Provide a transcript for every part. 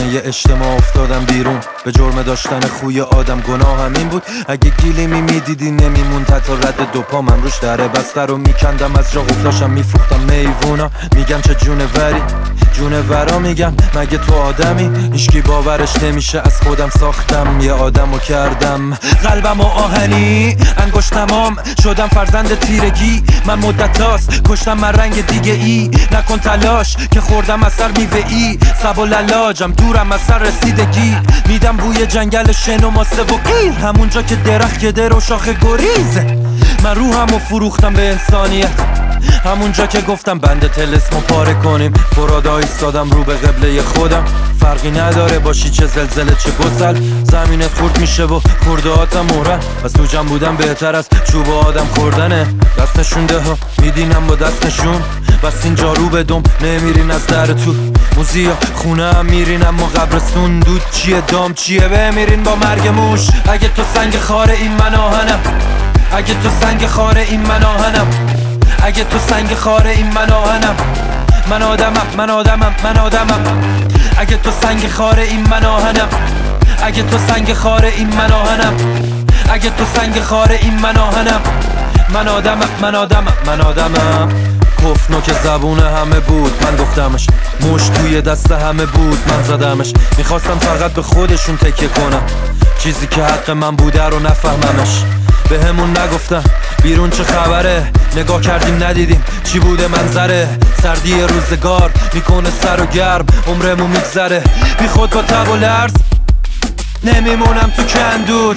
خونه اجتماع افتادم بیرون، به جرم داشتن خوی آدم گناه همین بود. اگه گیلیمی میدیدی نمیمون حتی رد دو پا، من روش دره بسته رو میکندم، از جا قفلاشم میفروختم میوونا. میگم چه جونوری جونورا، میگم مگه تو آدمی؟ هیچکی باورش نمیشه، از خودم ساختم یه آدمو کردم قلبم و آهنی انگشتمام شدم فرزند تیرگی. من مدتاست کشتم من رنگ دیگه ای، نکن تلاش که خوردم از سر میوه ای. سب و للاجم دورم از سر رسیدگی، میدم بوی جنگل شن و ماسه و قیر، همونجا که درخت گده رو شاخ گریز. من روحمو فروختم به انسانیت، همونجا که گفتم بند طلسمو پاره کنیم. فرادا ایستادم رو به قبله خودم، فرقی نداره باشی چه زلزله چه گسل، زمینت خورد میشه و خورده هاتم مهرن. بس تو جمع بودم بهتر از چوب آدم خوردنه. دست نشونده ها میدینم با دست نشون، بس اینجا رو بدم نمیرین از در تو. موزیا خونه هم میرین اما قبرستون دود چیه دام چیه بمیرین با مرگ موش. اگه تو سنگ خاره این من آهنم، اگه تو سنگ خاره این من آهنم، اگه تو سنگ خاره این من آهنم. من آدمم من آدمم من آدمم، اگه تو سنگ خاره این من آهنم، اگه تو سنگ خاره این من آهنم، اگه تو سنگ خاره این من آهنم. من آدمم من آدمم من آدمم. کفنو که زبون همه بود من گفتمش، مش توی دست همه بود من زدمش. میخواستم فقط به خودشون تکیه کنم، چیزی که حق من بوده رو نفهممش. به همون نگفتم بیرون چه خبره، نگاه کردیم ندیدیم چی بوده منظره. سردی روزگار میکنه سر و گرم، عمرمون میگذره بی خود با تب و لرز. نمیمونم تو کندود،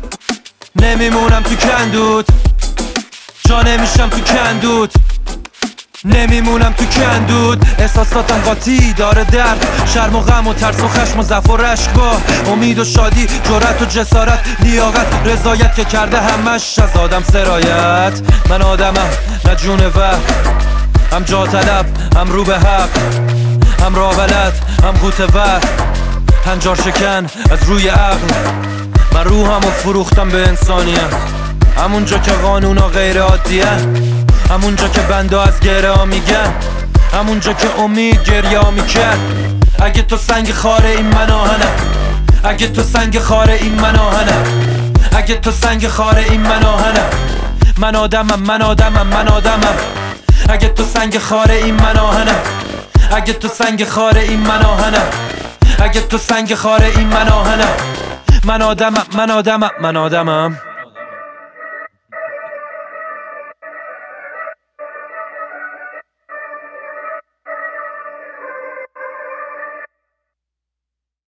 نمیمونم تو کندود، جا نمیشم تو کندود، نمیمونم تو کندود. احساساتم قاطی داره درد، شرم و غم و ترس و خشم و ضعف و رشک، با امید و شادی جرأت و جسارت لیاقت رضایت که کرده همش از آدم سرایت. من آدمم نه جونور، هم جا طلب هم رو به حق، هم راه بلد هم قوطه ور، هنجار شکن از روی عقل. من روحمو فروختم به انسانیت، همونجا که قانونا غیر عادیه، همونجا که بنده از گره ها میگن، همونجا که امید گریه ها میکن. اگه تو سنگ خاره این من آهنم، اگه تو سنگ خاره این من آهنم، اگه تو سنگ خاره این من آهنم. من آدمم من آدمم من آدمم، اگه تو سنگ خاره این من آهنم، اگه تو سنگ خاره این من آهنم، اگه تو سنگ خاره این من آهنم. من آدمم من آدمم من آدمم.